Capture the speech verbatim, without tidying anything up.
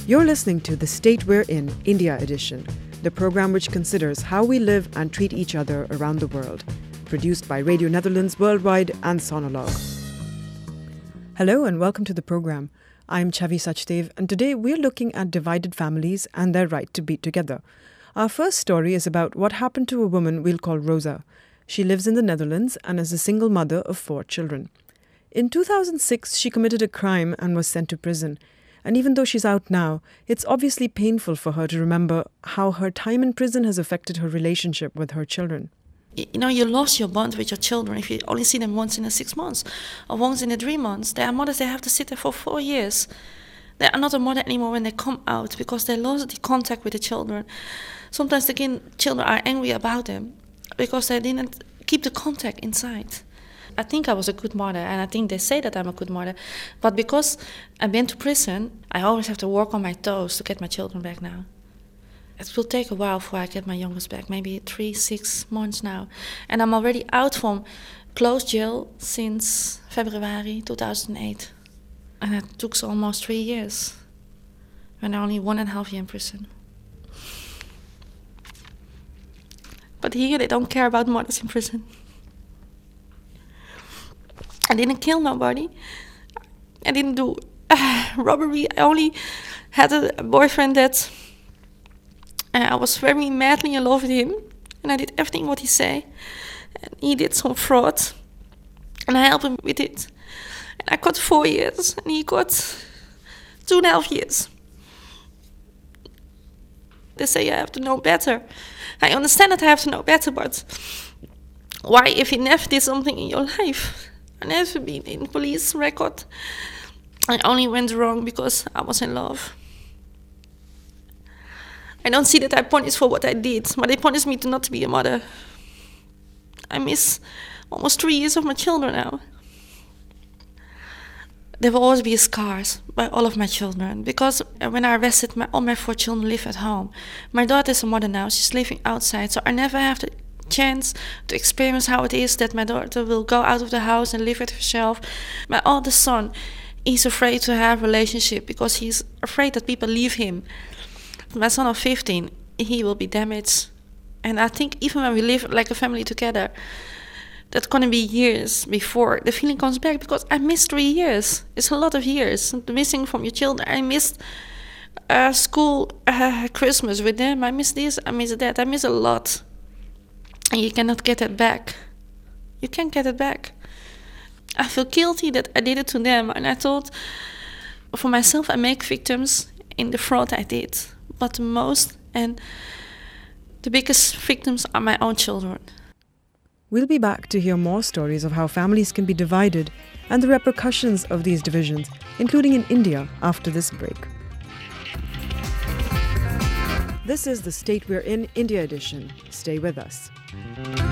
You're listening to The State We're In, India Edition, the program which considers how we live and treat each other around the world, produced by Radio Netherlands Worldwide and Sonolog. Hello and welcome to the program. I'm Chavi Sachdev, and today we're looking at divided families and their right to be together. Our first story is about what happened to a woman we'll call Rosa. She lives in the Netherlands and is a single mother of four children. In two thousand six, she committed a crime and was sent to prison. And even though she's out now, it's obviously painful for her to remember how her time in prison has affected her relationship with her children. You know, you lost your bond with your children if you only see them once in the six months or once in the three months. There are mothers, they have to sit there for four years. They are not a mother anymore when they come out because they lost the contact with the children. Sometimes the kin- children are angry about them because they didn't keep the contact inside. I think I was a good mother, and I think they say that I'm a good mother. But because I've been to prison, I always have to work on my toes to get my children back now. It will take a while before I get my youngest back, maybe three, six months now. And I'm already out from closed jail since February two thousand eight. And it took almost three years. And only one and a half year in prison. But here they don't care about mothers in prison. I didn't kill nobody. I didn't do uh, robbery. I only had a boyfriend that uh, I was very madly in love with him. And I did everything what he said. And he did some fraud. And I helped him with it. And I got four years. And he got two and a half years. They say you have to know better. I understand that I have to know better, but why if you never did something in your life? I never been in police record. I only went wrong because I was in love. I don't see that I punished for what I did, but they punished me to not to be a mother. I miss almost three years of my children now. There will always be scars by all of my children, because when I arrested, my, all my four children live at home. My daughter is a mother now, she's living outside, so I never have the chance to experience how it is that my daughter will go out of the house and live with herself. My oldest son, he's afraid to have a relationship because he's afraid that people leave him. My son of fifteen, he will be damaged. And I think even when we live like a family together, that's going to be years before the feeling comes back, because I missed three years. It's a lot of years missing from your children. I missed uh, school, uh, Christmas with them. I miss this, I miss that. I miss a lot. And you cannot get it back. You can't get it back. I feel guilty that I did it to them. And I thought, for myself, I make victims in the fraud I did. But the most and the biggest victims are my own children. We'll be back to hear more stories of how families can be divided and the repercussions of these divisions, including in India, after this break. This is The State We're In, India Edition. Stay with us.